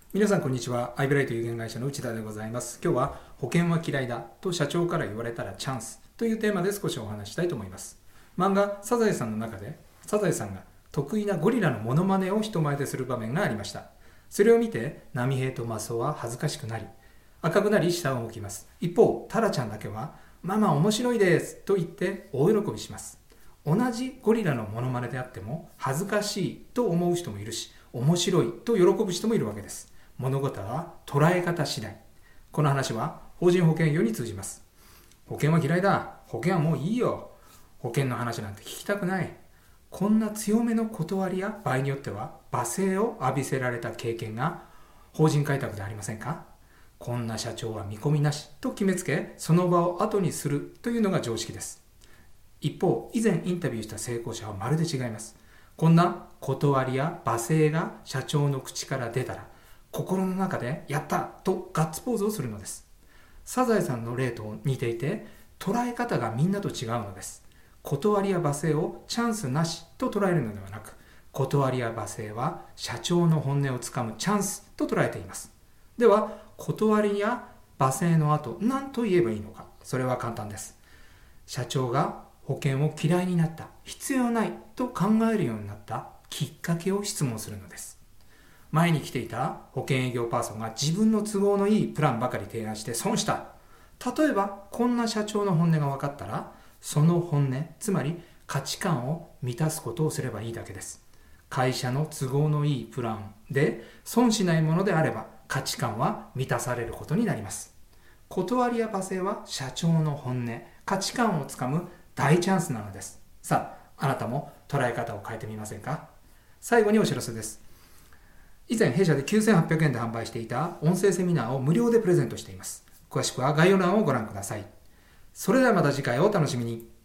皆さんこんにちは。アイブライト有限会社の内田でございます。今日は保険は嫌いだと社長から言われたらチャンスというテーマで少しお話したいと思います。漫画サザエさんの中でサザエさんが得意なゴリラのモノマネを人前でする場面がありました。それを見て波平とマスオは恥ずかしくなり赤くなり下を向きます。一方タラちゃんだけはママ面白いですと言って大喜びします。同じゴリラのモノマネであっても恥ずかしいと思う人もいるし面白いと喜ぶ人もいるわけです。物事は捉え方次第。この話は法人保険業に通じます。保険は嫌いだ。保険はもういいよ。保険の話なんて聞きたくない。こんな強めの断りや場合によっては罵声を浴びせられた経験が法人開拓でありませんか？こんな社長は見込みなしと決めつけ、その場を後にするというのが常識です。一方、以前インタビューした成功者はまるで違います。こんな断りや罵声が社長の口から出たら、心の中でやったとガッツポーズをするのです。サザエさんの例と似ていて、捉え方がみんなと違うのです。断りや罵声をチャンスなしと捉えるのではなく、断りや罵声は社長の本音をつかむチャンスと捉えています。では、断りや罵声の後、何と言えばいいのか。それは簡単です。社長が保険を嫌いになった、必要ないと考えるようになったきっかけを質問するのです。前に来ていた保険営業パーソンが自分の都合のいいプランばかり提案して損した。例えばこんな社長の本音が分かったら、その本音、つまり価値観を満たすことをすればいいだけです。会社の都合のいいプランで損しないものであれば価値観は満たされることになります。断りや罵声は社長の本音、価値観をつかむ大チャンスなのです。さあ、あなたも捉え方を変えてみませんか？最後にお知らせです。以前弊社で9800円で販売していた音声セミナーを無料でプレゼントしています。詳しくは概要欄をご覧ください。それではまた次回をお楽しみに。